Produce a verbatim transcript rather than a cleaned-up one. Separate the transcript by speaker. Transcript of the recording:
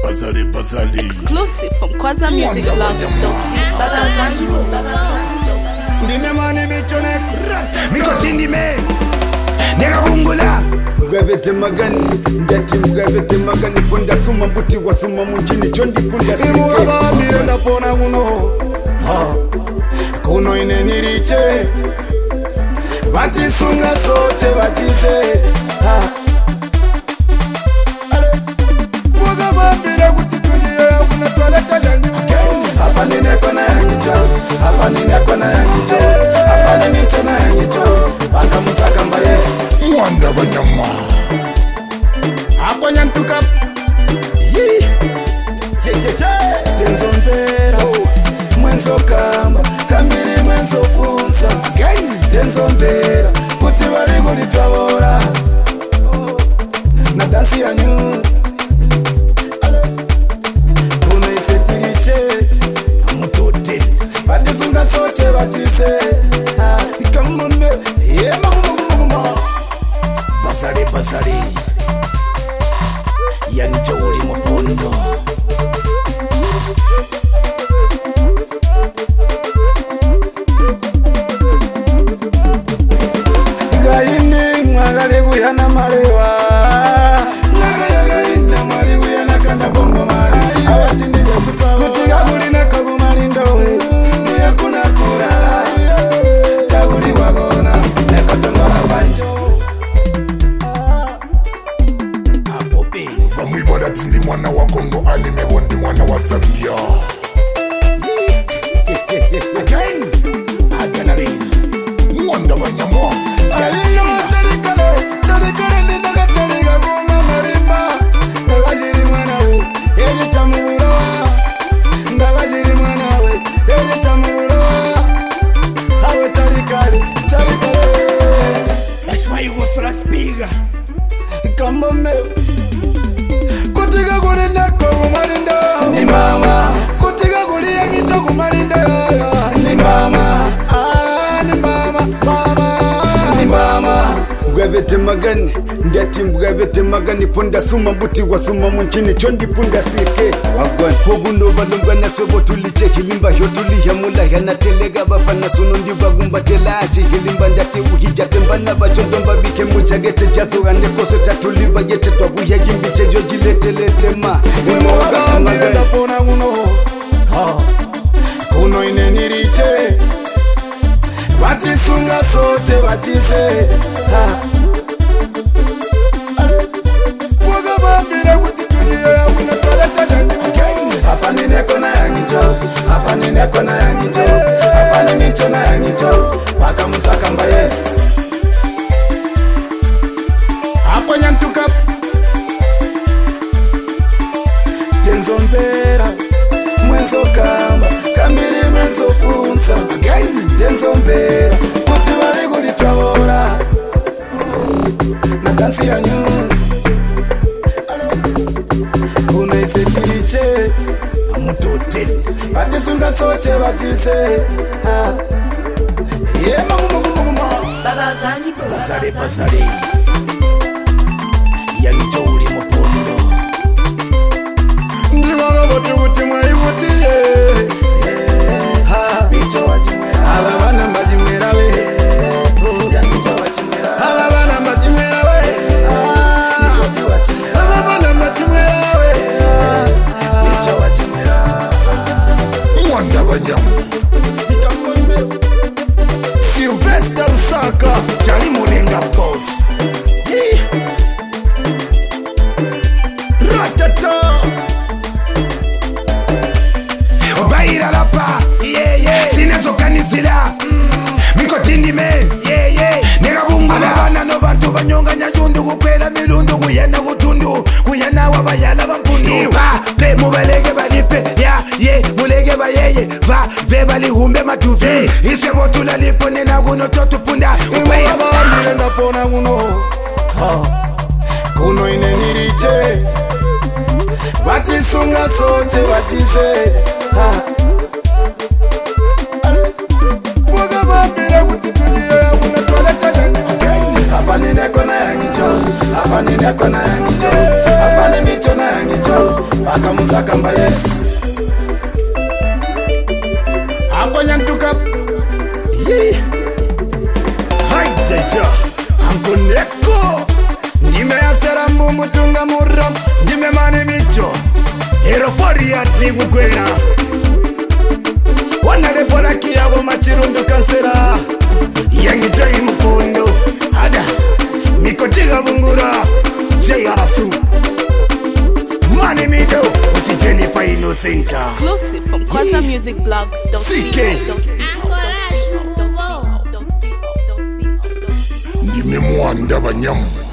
Speaker 1: Basali, basali.
Speaker 2: Exclusive from Kwaza Music Lab.
Speaker 1: Ndine mani michone Mikotindi me Nega bungula
Speaker 3: Mgavete magani Ndati mgavete magani Punda suma mbuti wa suma munchini Chondi punda sike
Speaker 1: Imu waba mirenda pona uno Kuno ine niriche Bati sunga sote batise Mwaga mambira kutitulia Kuna toaleta janyu Hapa nine kona yangicho Hapa nine kona yangicho Hapa nine michona yangicho Baka musaka mba yes Mwanda banyama Hapa nyantuka Yee Ye ye ye Tenzo mbera Mwenzo kamba Kambiri mwenzo funsa Tenzo mbera Kuti wali guli twabora Na dansi yanyu Kuna isetiriche Amutote Bati sunga soche batise Ikamame Ye magumagumaguma Basari basari Yancho uli mopondo Gaini mwagale guyana marewa Nagaya gaina mwari guyana kanda bongo mari Awatindi yesuka Kutiga guli na kagumari ndowe Niya kuna kura Kaguli wagona Nekotongora banjo Apope Bamwibara tindi mwana wa Kongo Anime wondi mwana wa Zambia Again Aganari Mwanda wanyamwa Aliyo tarikale Tarikale ninaga tariga Goma marimba Ndagajiri mwanawe Yeye chamuwiroa Ndagajiri mwanawe Yeye chamuwiroa Hawe tarikale Tarikale That's why you go so spiga Kamba me Kutiga guli nako kumarinda Ni mama Kutiga guli yangito kumarinda Ni mama Ah ni mama Mama Ni mama
Speaker 3: Mgavete magani Ndati mgavete magani Punda suma mbuti wa suma munchini Chondi punda sike Wagwan Hoguno balunga na sobo tuliche Hilimba hiotuli hamula Hana telega bafana sunundi bagumba telashi Hilimba ndate uhija tembana Bachodomba bike muchagete jaso Ande koso tatuliba yete Twaguya jimbiche jojilete lete ma
Speaker 1: Nimo waga mirenda pona uno Kuno ine niriche Bati sunga sote batise Mwaga mambira kutitulia Kuna toaleta janyu Hapa nine kona yangicho Hapa nine kona yangicho Hapa nine michona yangicho Baka musaka mba yes Hapa nyantuka Tenzo mbera Mwenzo kamba Kambiri mwenzo funsa Tenzo mbera Kuti wali guli twabora Na dansi yanyu Kuna isetiriche Amutote Bati sunga soche batise Ye magumagumaguma Basari basari Yangicho uli mopondo Ndiwaga boti uti mwai uti ye Bicho wachimera Aba bana mbajimera we Yangicho wachimera Aba bana mbajimera we Nikoti wachimera Aba bana mbajimera we Bicho wachimera Mwanda wanyamu Sylvester Lusaka Chali Mulenga boss Yee Ratata Obaira lapa Yeah yeah Sinezo kanizila mm. Mikotindi me Yeah yeah Nega bungula Abana no bantu banyonga nyajundu Kukwela milundu Kuyena kutundu Kuyena wabayala bampundu Iwa Pe mubalege balipe Ya ye Mulege ba yeye Va Ve bali humbe matuve Ise botula lipo Nena kuno chotu punda Uweya Iwa Mirenda pona uno Kuno ine niriche Bati sunga sote batise Mwaga mambira kutitulia Kuna toaleta janyu Hapa nine kona yangicho Hapa nine kona yangicho Hapa ni michona yangicho paka musakamba yes akonyantuka
Speaker 3: yeah. Hai jaja ankoneko
Speaker 1: ndimeyasera mbumbu tunga muram ndime mani micho
Speaker 3: erofori ati kukwera
Speaker 1: wanadepona kiyabo machirundu kansera
Speaker 3: yangitai mukondo
Speaker 1: ada
Speaker 3: mikotiga bungura jayarasu mani mido usijenifa innocenta
Speaker 2: Exclusive from Kwaza Music Blog.
Speaker 3: ndime mwanda banyamu